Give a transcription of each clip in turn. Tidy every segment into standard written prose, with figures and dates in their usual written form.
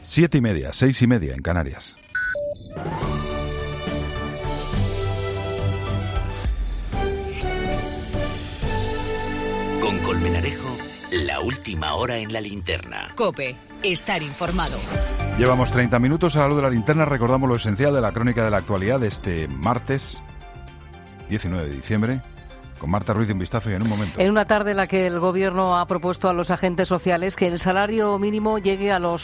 7:30, 6:30 en Canarias. Con Colmenarejo, la última hora en la linterna. COPE, estar informado. Llevamos 30 minutos a la luz de la linterna. Recordamos lo esencial de la crónica de la actualidad de este martes 19 de diciembre. Con Marta Ruiz, un vistazo y en un momento. En una tarde en la que el Gobierno ha propuesto a los agentes sociales que el salario mínimo llegue a los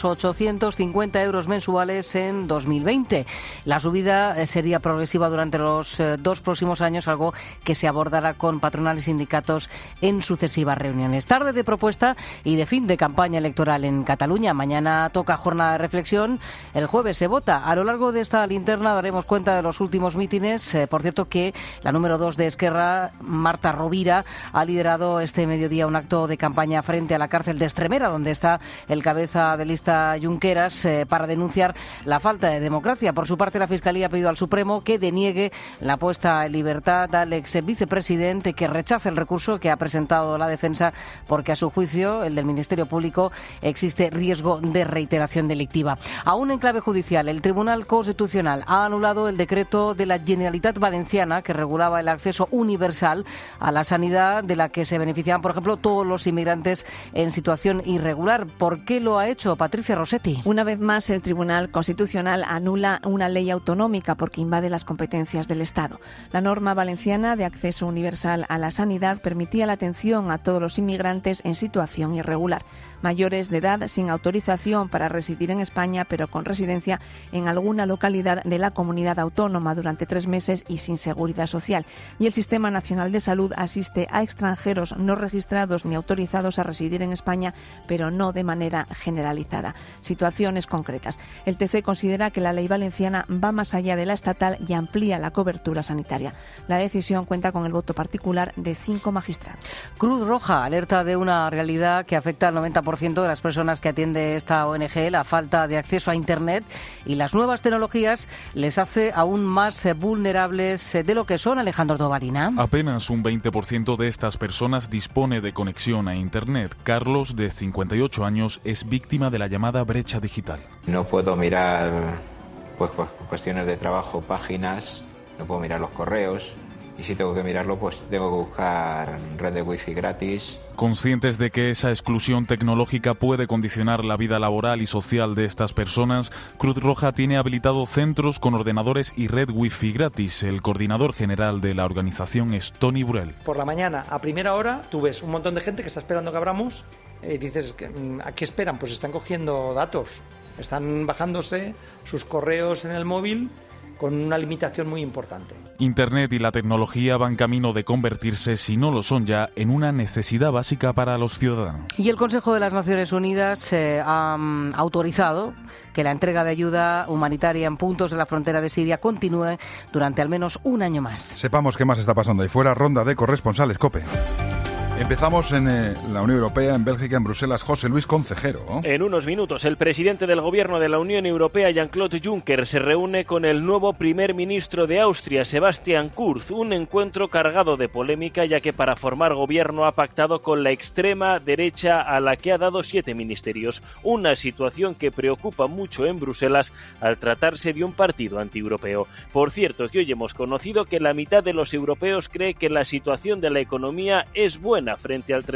850 euros mensuales en 2020. La subida sería progresiva durante los 2 próximos años, algo que se abordará con patronales y sindicatos en sucesivas reuniones. Tarde de propuesta y de fin de campaña electoral en Cataluña. Mañana toca jornada de reflexión. El jueves se vota. A lo largo de esta linterna daremos cuenta de los últimos mítines. Por cierto que la número 2 de Esquerra, Marta Rovira, ha liderado este mediodía un acto de campaña frente a la cárcel de Extremera, donde está el cabeza de lista Junqueras, para denunciar la falta de democracia. Por su parte, la Fiscalía ha pedido al Supremo que deniegue la puesta en libertad al ex vicepresidente, que rechace el recurso que ha presentado la defensa, porque a su juicio, el del Ministerio Público, existe riesgo de reiteración delictiva. Aún en clave judicial, el Tribunal Constitucional ha anulado el decreto de la Generalitat Valenciana que regulaba el acceso universal a la sanidad, de la que se beneficiaban, por ejemplo, todos los inmigrantes en situación irregular. ¿Por qué lo ha hecho Patricia Rossetti? Una vez más, el Tribunal Constitucional anula una ley autonómica porque invade las competencias del Estado. La norma valenciana de acceso universal a la sanidad permitía la atención a todos los inmigrantes en situación irregular, mayores de edad sin autorización para residir en España, pero con residencia en alguna localidad de la comunidad autónoma durante 3 meses y sin seguridad social. Y el Sistema Nacional de Salud asiste a extranjeros no registrados ni autorizados a residir en España, pero no de manera generalizada. Situaciones concretas. El TC considera que la ley valenciana va más allá de la estatal y amplía la cobertura sanitaria. La decisión cuenta con el voto particular de 5 magistrados. Cruz Roja alerta de una realidad que afecta al 90% de las personas que atiende esta ONG, la falta de acceso a Internet, y las nuevas tecnologías les hace aún más vulnerables de lo que son. Alejandro Tobarina. Apenas un 20% de estas personas dispone de conexión a Internet. Carlos, de 58 años, es víctima de la llamada brecha digital. No puedo mirar, pues cuestiones de trabajo, páginas, no puedo mirar los correos, y si tengo que mirarlo, pues tengo que buscar red de wifi gratis. Conscientes de que esa exclusión tecnológica puede condicionar la vida laboral y social de estas personas, Cruz Roja tiene habilitado centros con ordenadores y red wifi gratis. El coordinador general de la organización es Tony Burrell. Por la mañana, a primera hora, tú ves un montón de gente que está esperando que abramos. Dices, ¿a qué esperan? Pues están cogiendo datos, están bajándose sus correos en el móvil con una limitación muy importante. Internet y la tecnología van camino de convertirse, si no lo son ya, en una necesidad básica para los ciudadanos. Y el Consejo de las Naciones Unidas ha autorizado que la entrega de ayuda humanitaria en puntos de la frontera de Siria continúe durante al menos un año más. Sepamos qué más está pasando ahí fuera. Ronda de corresponsales COPE. Empezamos en la Unión Europea, en Bélgica, en Bruselas. José Luis Concejero. En unos minutos, el presidente del Gobierno de la Unión Europea, Jean-Claude Juncker, se reúne con el nuevo primer ministro de Austria, Sebastian Kurz. Un encuentro cargado de polémica, ya que para formar gobierno ha pactado con la extrema derecha, a la que ha dado 7 ministerios. Una situación que preocupa mucho en Bruselas al tratarse de un partido antieuropeo. Por cierto, que hoy hemos conocido que la mitad de los europeos cree que la situación de la economía es buena, frente al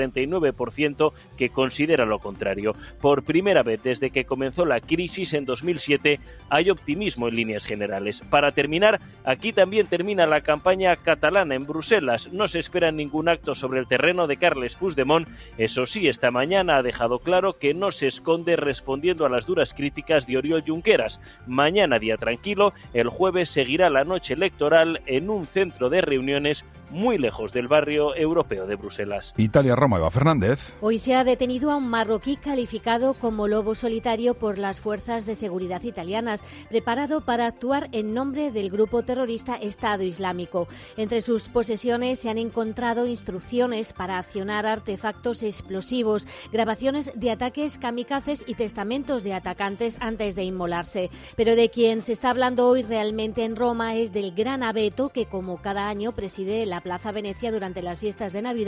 39% que considera lo contrario. Por primera vez desde que comenzó la crisis en 2007 hay optimismo en líneas generales. Para terminar, aquí también termina la campaña catalana en Bruselas. No se espera ningún acto sobre el terreno de Carles Puigdemont. Eso sí, esta mañana ha dejado claro que no se esconde respondiendo a las duras críticas de Oriol Junqueras. Mañana día tranquilo, el jueves seguirá la noche electoral en un centro de reuniones muy lejos del barrio europeo de Bruselas. Italia, Roma, Eva Fernández. Hoy se ha detenido a un marroquí calificado como lobo solitario por las fuerzas de seguridad italianas, preparado para actuar en nombre del grupo terrorista Estado Islámico. Entre sus posesiones se han encontrado instrucciones para accionar artefactos explosivos, grabaciones de ataques kamikazes y testamentos de atacantes antes de inmolarse. Pero de quien se está hablando hoy realmente en Roma es del gran abeto que, como cada año, preside la Plaza Venecia durante las fiestas de Navidad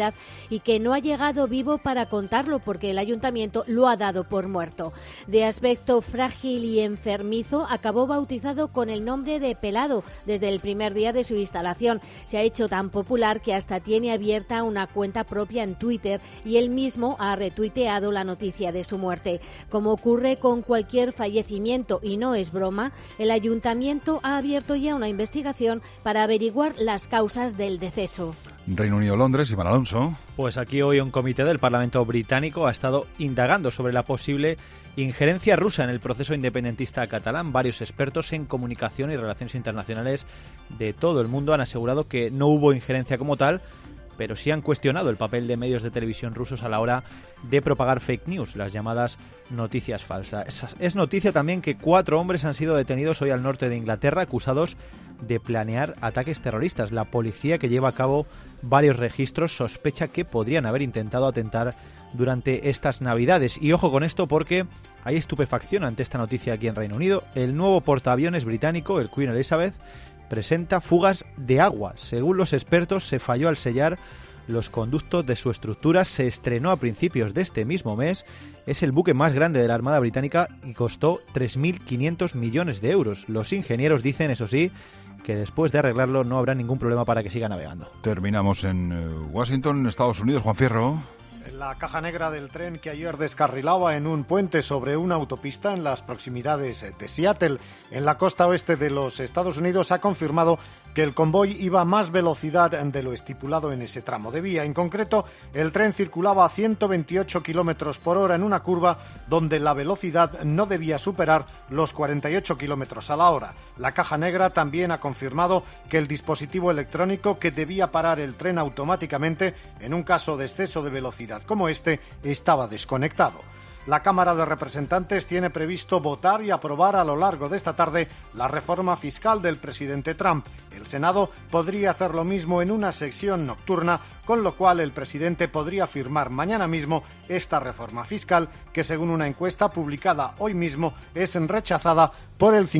y que no ha llegado vivo para contarlo porque el ayuntamiento lo ha dado por muerto. De aspecto frágil y enfermizo, acabó bautizado con el nombre de Pelado desde el primer día de su instalación. Se ha hecho tan popular que hasta tiene abierta una cuenta propia en Twitter y él mismo ha retuiteado la noticia de su muerte. Como ocurre con cualquier fallecimiento, y no es broma, el ayuntamiento ha abierto ya una investigación para averiguar las causas del deceso. Reino Unido, Londres, Iván Alonso. Pues aquí hoy un comité del Parlamento británico ha estado indagando sobre la posible injerencia rusa en el proceso independentista catalán. Varios expertos en comunicación y relaciones internacionales de todo el mundo han asegurado que no hubo injerencia como tal, pero sí han cuestionado el papel de medios de televisión rusos a la hora de propagar fake news, las llamadas noticias falsas. Es noticia también que 4 hombres han sido detenidos hoy al norte de Inglaterra acusados de planear ataques terroristas. La policía, que lleva a cabo varios registros, sospecha que podrían haber intentado atentar durante estas Navidades. Y ojo con esto porque hay estupefacción ante esta noticia aquí en Reino Unido. El nuevo portaaviones británico, el Queen Elizabeth, presenta fugas de agua. Según los expertos, se falló al sellar los conductos de su estructura. Se estrenó a principios de este mismo mes. Es el buque más grande de la Armada Británica y costó 3.500 millones de euros. Los ingenieros dicen, eso sí, que después de arreglarlo no habrá ningún problema para que siga navegando. Terminamos en Washington, Estados Unidos. Juan Fierro. La caja negra del tren que ayer descarrilaba en un puente sobre una autopista en las proximidades de Seattle, en la costa oeste de los Estados Unidos, ha confirmado que el convoy iba a más velocidad de lo estipulado en ese tramo de vía. En concreto, el tren circulaba a 128 kilómetros por hora en una curva donde la velocidad no debía superar los 48 kilómetros a la hora. La caja negra también ha confirmado que el dispositivo electrónico que debía parar el tren automáticamente en un caso de exceso de velocidad como este estaba desconectado. La Cámara de Representantes tiene previsto votar y aprobar a lo largo de esta tarde la reforma fiscal del presidente Trump. El Senado podría hacer lo mismo en una sesión nocturna, con lo cual el presidente podría firmar mañana mismo esta reforma fiscal, que según una encuesta publicada hoy mismo es rechazada por el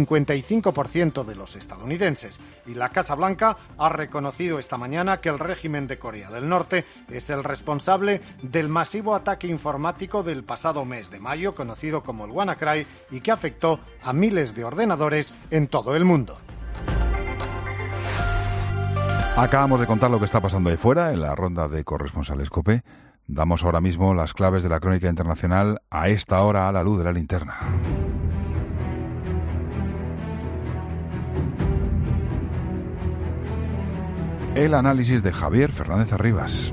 55% de los estadounidenses. Y la Casa Blanca ha reconocido esta mañana que el régimen de Corea del Norte es el responsable del masivo ataque informático del pasado mes de mayo, conocido como el WannaCry, y que afectó a miles de ordenadores en todo el mundo. Acabamos de contar lo que está pasando ahí fuera en la ronda de corresponsales COPE. Damos ahora mismo las claves de la crónica internacional a esta hora a la luz de la linterna. El análisis de Javier Fernández Arribas.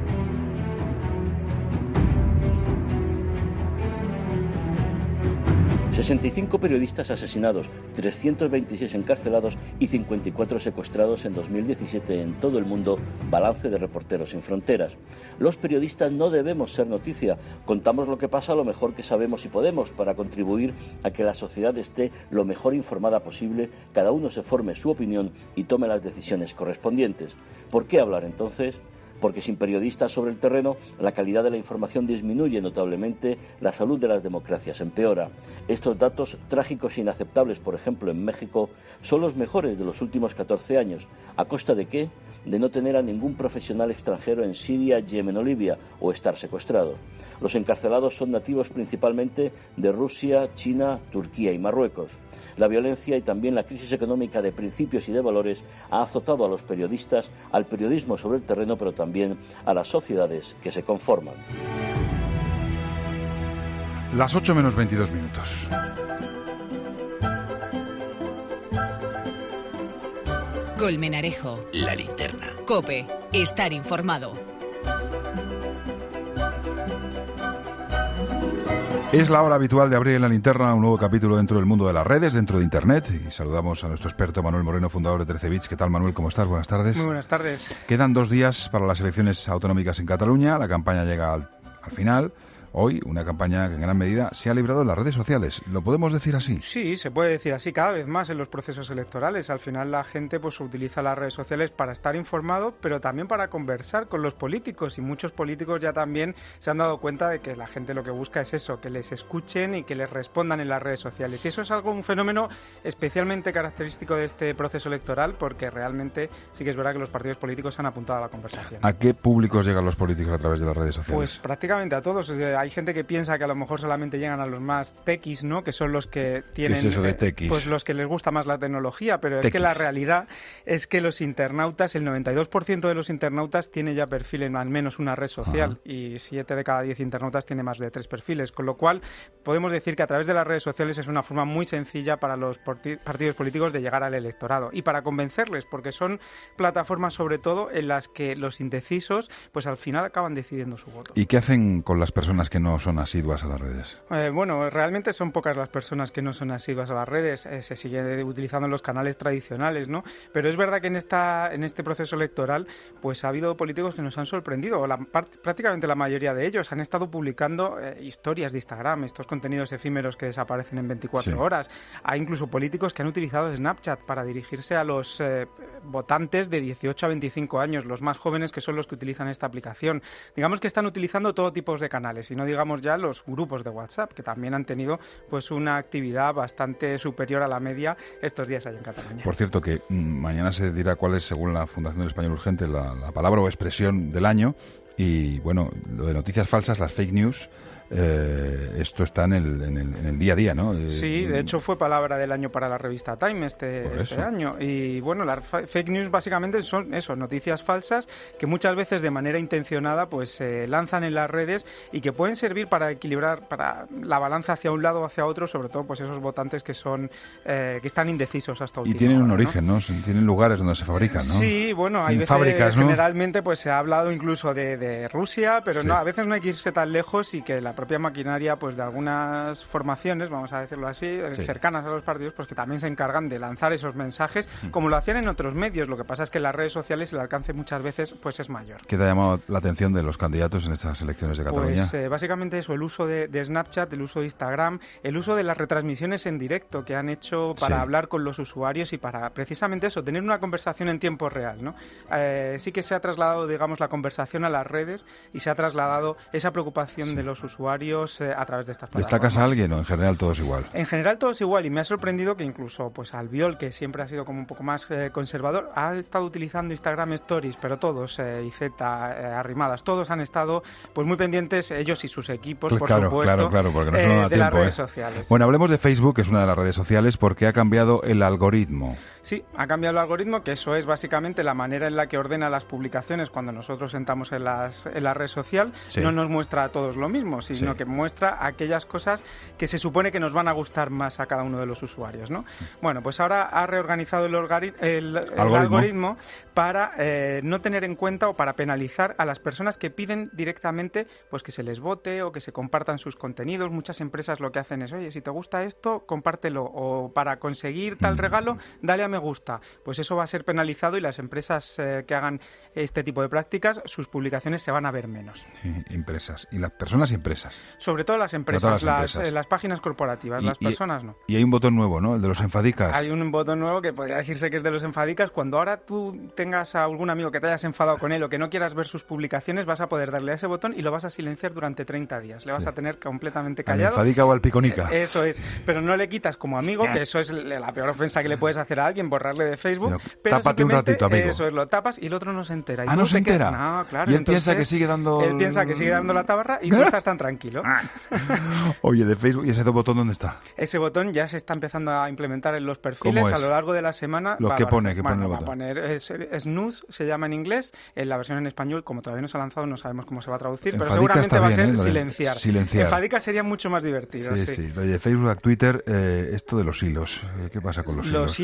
65 periodistas asesinados, 326 encarcelados y 54 secuestrados en 2017 en todo el mundo, balance de Reporteros Sin Fronteras. Los periodistas no debemos ser noticia, contamos lo que pasa lo mejor que sabemos y podemos para contribuir a que la sociedad esté lo mejor informada posible, cada uno se forme su opinión y tome las decisiones correspondientes. ¿Por qué hablar entonces? Porque sin periodistas sobre el terreno, la calidad de la información disminuye notablemente, la salud de las democracias empeora. Estos datos trágicos e inaceptables, por ejemplo en México, son los mejores de los últimos 14 años. ¿A costa de qué? De no tener a ningún profesional extranjero en Siria, Yemen o Libia, o estar secuestrado. Los encarcelados son nativos principalmente de Rusia, China, Turquía y Marruecos. La violencia y también la crisis económica de principios y de valores ha azotado a los periodistas, al periodismo sobre el terreno, pero también a las sociedades que se conforman. Las 8 menos 22 minutos. Colmenarejo. La linterna. COPE. Estar informado. Es la hora habitual de abrir en la linterna un nuevo capítulo dentro del mundo de las redes, dentro de Internet. Y saludamos a nuestro experto Manuel Moreno, fundador de 13 Bits. ¿Qué tal, Manuel? ¿Cómo estás? Buenas tardes. Muy buenas tardes. Quedan 2 días para las elecciones autonómicas en Cataluña. La campaña llega al final. Hoy, una campaña que en gran medida se ha librado en las redes sociales. ¿Lo podemos decir así? Sí, se puede decir así cada vez más en los procesos electorales. Al final la gente pues utiliza las redes sociales para estar informado, pero también para conversar con los políticos, y muchos políticos ya también se han dado cuenta de que la gente lo que busca es eso, que les escuchen y que les respondan en las redes sociales. Y eso es un fenómeno especialmente característico de este proceso electoral, porque realmente sí que es verdad que los partidos políticos han apuntado a la conversación. ¿A qué públicos llegan los políticos a través de las redes sociales? Pues prácticamente a todos. Hay gente que piensa que a lo mejor solamente llegan a los más tequis, ¿no? Que son los que tienen... ¿Qué es eso de tequis? Pues los que les gusta más la tecnología, pero tequis. Es que la realidad es que los internautas, el 92% de los internautas tiene ya perfil en al menos una red social, y 7 de cada 10 internautas tiene más de 3 perfiles, con lo cual podemos decir que a través de las redes sociales es una forma muy sencilla para los partidos políticos de llegar al electorado y para convencerles, porque son plataformas sobre todo en las que los indecisos pues al final acaban decidiendo su voto. ¿Y qué hacen con las personas que no son asiduas a las redes? Bueno, realmente son pocas las personas que no son asiduas a las redes, se sigue utilizando los canales tradicionales, ¿no? Pero es verdad que en este proceso electoral pues ha habido políticos que nos han sorprendido, prácticamente la mayoría de ellos han estado publicando historias de Instagram, estos contenidos efímeros que desaparecen en 24 horas. Hay incluso políticos que han utilizado Snapchat para dirigirse a los votantes de 18 a 25 años, los más jóvenes, que son los que utilizan esta aplicación. Digamos que están utilizando todo tipo de canales, y no digamos ya los grupos de WhatsApp, que también han tenido pues una actividad bastante superior a la media estos días allá en Cataluña. Por cierto, que mañana se dirá cuál es, según la Fundación del Español Urgente, la palabra o expresión del año. Y bueno, lo de noticias falsas, las fake news, esto está en el día a día, ¿no? Sí, de hecho fue palabra del año para la revista Time este año. Y bueno, las fake news básicamente son eso, noticias falsas que muchas veces de manera intencionada pues se lanzan en las redes y que pueden servir para equilibrar para la balanza hacia un lado o hacia otro, sobre todo pues esos votantes que son que están indecisos hasta última hora. Y tienen un ¿no? origen, ¿no? Tienen lugares donde se fabrican, ¿no? Sí, bueno, hay veces fábricas, ¿no? Generalmente pues se ha hablado incluso de Rusia, pero no, a veces no hay que irse tan lejos, y que la propia maquinaria pues de algunas formaciones, vamos a decirlo así, cercanas a los partidos, pues que también se encargan de lanzar esos mensajes, como lo hacían en otros medios. Lo que pasa es que en las redes sociales el alcance muchas veces pues es mayor. ¿Qué te ha llamado la atención de los candidatos en estas elecciones de Cataluña? Pues básicamente eso, el uso de Snapchat, el uso de Instagram, el uso de las retransmisiones en directo que han hecho para hablar con los usuarios y para precisamente eso, tener una conversación en tiempo real, ¿no? Sí que se ha trasladado, digamos, la conversación a las redes, y se ha trasladado esa preocupación de los usuarios a través de estas plataformas. ¿Destacas a alguien o en general todo es igual? En general todo es igual, y me ha sorprendido que incluso pues Albiol, que siempre ha sido como un poco más conservador, ha estado utilizando Instagram Stories, pero todos, IZ, Arrimadas, todos han estado pues muy pendientes, ellos y sus equipos, por supuesto, claro, porque no se nos da de tiempo, las redes sociales. Bueno, hablemos de Facebook, que es una de las redes sociales, porque ha cambiado el algoritmo. Sí, ha cambiado el algoritmo, que eso es básicamente la manera en la que ordena las publicaciones cuando nosotros entramos en la red social. No nos muestra a todos lo mismo, sino que muestra aquellas cosas que se supone que nos van a gustar más a cada uno de los usuarios, ¿no? Bueno, pues ahora ha reorganizado el algoritmo para no tener en cuenta o para penalizar a las personas que piden directamente pues que se les vote o que se compartan sus contenidos. Muchas empresas lo que hacen es, oye, si te gusta esto, compártelo, o para conseguir tal regalo, dale a me gusta. Pues eso va a ser penalizado, y las empresas que hagan este tipo de prácticas, sus publicaciones se van a ver menos. Sí, empresas. Y las personas y empresas. Sobre todo las empresas, las páginas corporativas, las personas no. Y hay un botón nuevo, ¿no? El de los enfadicas. Hay un botón nuevo que podría decirse que es de los enfadicas. Cuando ahora tú tengas a algún amigo que te hayas enfadado con él o que no quieras ver sus publicaciones, vas a poder darle a ese botón y lo vas a silenciar durante 30 días. Le vas a tener completamente callado. ¿Al enfadica o al piconica? Eso es. Pero no le quitas como amigo, que eso es la peor ofensa que le puedes hacer a alguien, borrarle de Facebook. Pero tápate un ratito, amigo. Eso es, lo tapas y el otro no se entera. ¿No se entera? No, claro. Y él piensa que sigue dando... Él piensa que sigue dando la tabarra y tú estás tan tranquilo. Oye, de Facebook, ¿y ese botón dónde está? Ese botón ya se está empezando a implementar en los perfiles a lo largo de la semana. ¿Qué pone el botón? Va a poner snooze, se llama en inglés. En la versión en español, como todavía no se ha lanzado, no sabemos cómo se va a traducir, pero seguramente va a ser silenciar. Enfadica sería mucho más divertido. Sí. Oye, Facebook, Twitter, esto de los hilos. ¿Qué pasa con los hilos? Los hilos que los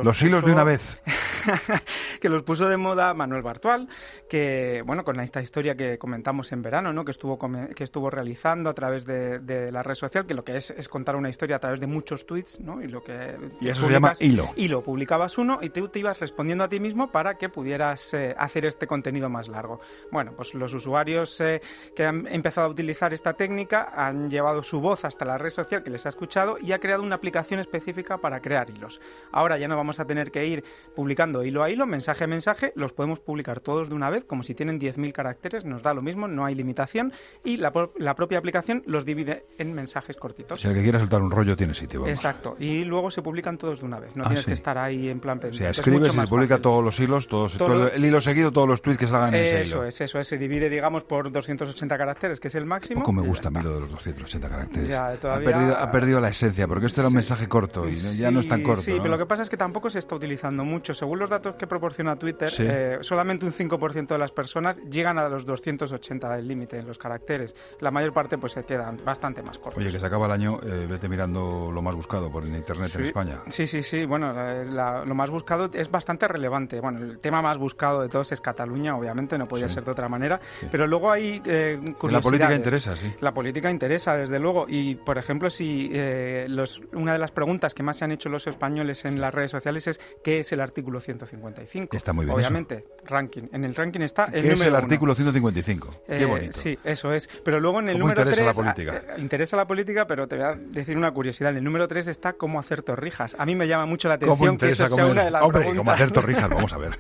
Los hilos de una vez. Que los puso de moda Manuel Bartual, que, bueno, con esta historia que comentamos en verano, ¿no? Que estuvo realizando a través de la red social, que lo que es contar una historia a través de muchos tweets, ¿no? Y eso se llama hilo. Hilo, publicabas uno y te ibas respondiendo a ti mismo para que pudieras hacer este contenido más largo. Bueno, pues los usuarios que han empezado a utilizar esta técnica han llevado su voz hasta la red social que les ha escuchado y ha creado una aplicación específica para crear hilos. Ahora ya no vamos a tener que ir publicando hilo a hilo, mensaje a mensaje, los podemos publicar todos de una vez, como si tienen 10.000 caracteres, nos da lo mismo, no hay limitación, y la propia aplicación los divide en mensajes cortitos. Si el que quiera soltar un rollo tiene sitio. Vamos. Exacto, y luego se publican todos de una vez, no tienes que estar ahí en plan pendiente. O sea, escribes y se publica todos los hilos, todo el hilo seguido, todos los tweets que salgan en ese hilo. Eso es, se divide, digamos, por 280 caracteres, que es el máximo. Poco me gusta a mí lo de los 280 caracteres. Ya, todavía... ha perdido la esencia, porque este era un mensaje corto y ya no es tan corto. Sí, ¿no? pero lo que pasa es que tampoco se está utilizando mucho. Según los datos que proporciona Twitter, solamente un 5% de las personas llegan a los 280 del límite en los caracteres. La mayor parte pues se quedan bastante más cortos. Oye, que se acaba el año, vete mirando lo más buscado por internet en España. Sí. Bueno, lo más buscado es bastante relevante. Bueno, el tema más buscado de todos es Cataluña, obviamente, no podía ser de otra manera. Pero luego hay curiosidades. La política interesa, sí. La política interesa, desde luego. Y, por ejemplo, si una de las preguntas que más se han hecho los españoles en las redes sociales es ¿qué es el artículo 155? Está muy bien. Obviamente, ranking. En el ranking está el número 1. ¿Qué es el artículo 155? Qué bonito. Sí, eso es. Pero luego en el número 3... interesa la política? Interesa la política, pero te voy a decir una curiosidad. En el número 3 está cómo hacer torrijas. A mí me llama mucho la atención que eso sea una de las preguntas. ¿Cómo hacer torrijas? Vamos a ver.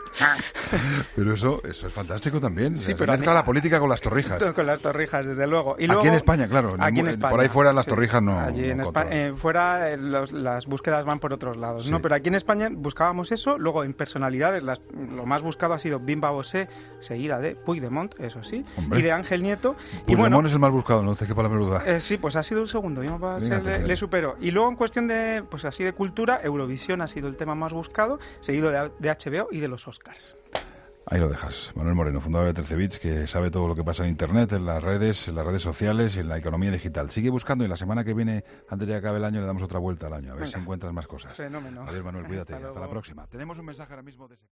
Pero eso es fantástico también. Sí, pero mezcla la política con las torrijas. Con las torrijas, desde luego. Y luego, aquí en España, claro. Aquí en España, por ahí fuera las torrijas no. Allí en España, fuera las búsquedas van por otros lados, sí. ¿no? Pero aquí en España buscábamos eso. Luego en personalidades lo más buscado ha sido Bimba Bosé, seguida de Puigdemont, eso sí, y de Ángel Nieto. Puigdemont es el más buscado, no te quepa la menor duda. Sí, pues ha sido el segundo. Bimba Bosé le superó. Y luego en cuestión de, pues así de cultura, Eurovisión ha sido el tema más buscado, seguido de HBO y de los Oscars. Ahí lo dejas. Manuel Moreno, fundador de 13 Bits, que sabe todo lo que pasa en Internet, en las redes sociales y en la economía digital. Sigue buscando y la semana que viene, antes de que acabe el año, le damos otra vuelta al año, a ver si encuentras más cosas. Fenómeno. Adiós, Manuel, cuídate. Hasta la próxima. Tenemos un mensaje ahora mismo de...